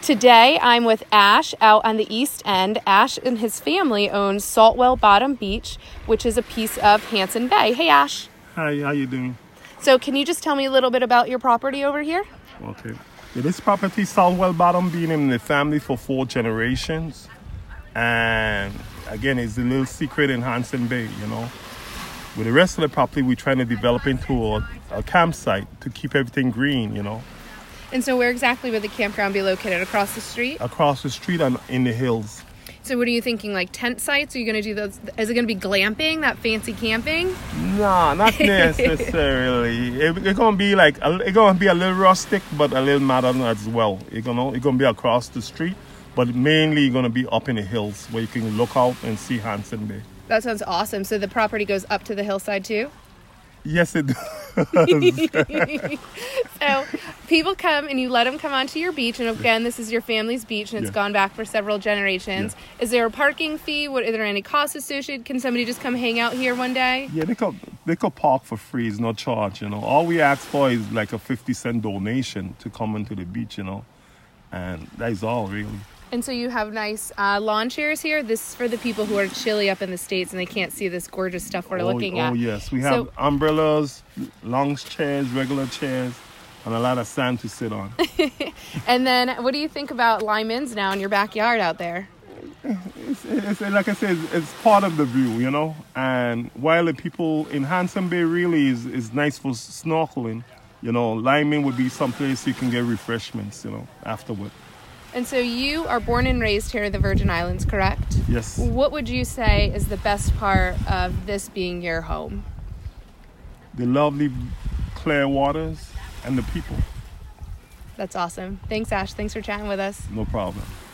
Today, I'm with Ash out on the East End. Ash and his family own Saltwell Bottom Beach, which is a piece of Hanson Bay. Hey, Ash. Hi, how you doing? So can you just tell me a little bit about your property over here? Okay. Yeah, this property, Saltwell Bottom, been in the family for 4 generations. And again, it's a little secret in Hanson Bay, you know. With the rest of the property, we're trying to develop into a campsite to keep everything green, you know. And so where exactly would the campground be located? Across the street? Across the street and in the hills. So what are you thinking, like tent sites? Are you going to do those? Is it going to be glamping, that fancy camping? No, not necessarily. It's going to be like, it's going to be a little rustic, but a little modern as well. It's going to be across the street, but mainly going to be up in the hills where you can look out and see Hanson Bay. That sounds awesome. So the property goes up to the hillside too? Yes, it does. So people come and you let them come onto your beach. And again, this is your family's beach and it's gone back for several generations. Yeah. Is there a parking fee? Are there any costs associated? Can somebody just come hang out here one day? Yeah, they could park for free. It's no charge, you know. All we ask for is like a 50-cent donation to come into the beach, you know. And that is all, really. And so you have nice lawn chairs here. This is for the people who are chilly up in the States and they can't see this gorgeous stuff we're looking at. Oh, yes. We have umbrellas, lounge chairs, regular chairs, and a lot of sand to sit on. And then what do you think about Lime Inns now in your backyard out there? It's like I said, it's part of the view, you know. And while the people in Hanson Bay really is nice for snorkeling, you know, Lime Inn would be someplace you can get refreshments, you know, afterward. And so you are born and raised here in the Virgin Islands, correct? Yes. What would you say is the best part of this being your home? The lovely clear waters and the people. That's awesome. Thanks, Ash. Thanks for chatting with us. No problem.